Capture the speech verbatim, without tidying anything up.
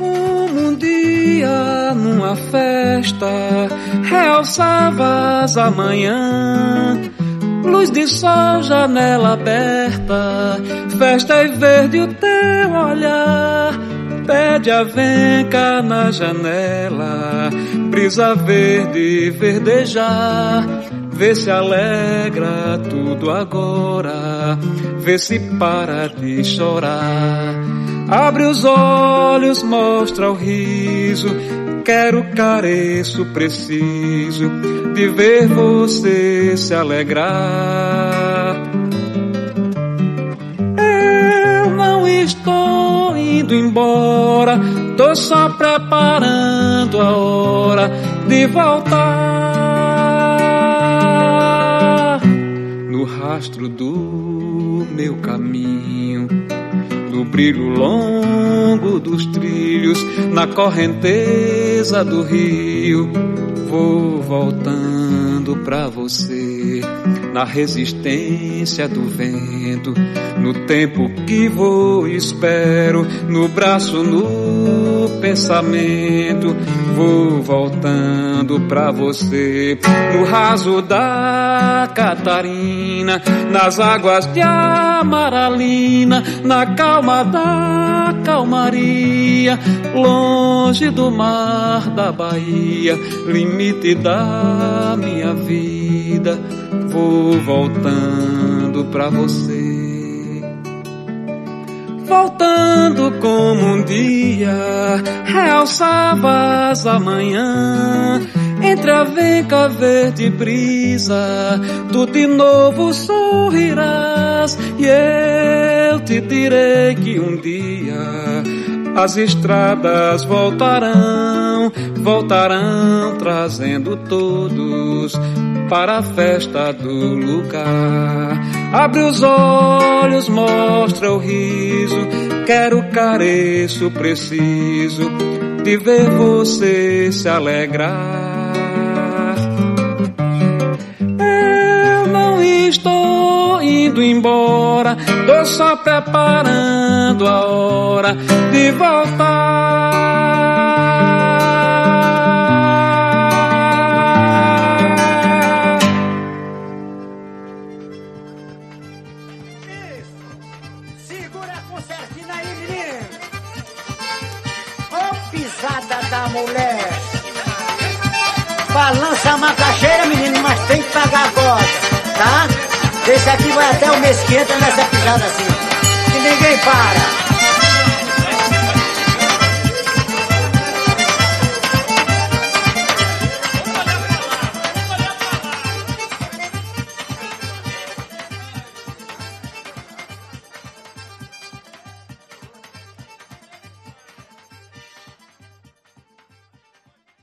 Como um dia numa festa realçavas a manhã, luz de sol, janela aberta, festa e verde o teu olhar. Pede a venca na janela, brisa verde verdejar. Vê se alegra tudo agora, vê se para de chorar. Abre os olhos, mostra o riso, quero, careço, preciso de ver você se alegrar. Eu não estou indo embora, tô só preparando a hora de voltar. No rastro do meu caminho, no brilho longo dos trilhos, na correnteza do rio, vou voltando pra você, na resistência do vento, no tempo que vou espero, no braço, no pensamento, vou voltando pra você, no raso da Catarina, nas águas de Amaralina, na calma da calmaria, longe do mar da Bahia, limite da minha vida, vou voltando pra você. Voltando como um dia realçavas a manhã, entre a venca verde brisa, tu de novo sorrirás, e eu te direi que um dia as estradas voltarão, voltarão trazendo todos para a festa do lugar. Abre os olhos, mostra o riso, quero, careço, preciso de ver você se alegrar. Eu não estou indo embora, tô só preparando a hora de voltar. Da mulher balança a macaxeira, menino, mas tem que pagar a cota, tá? Esse aqui vai até o mês que entra nessa pisada assim, que ninguém para.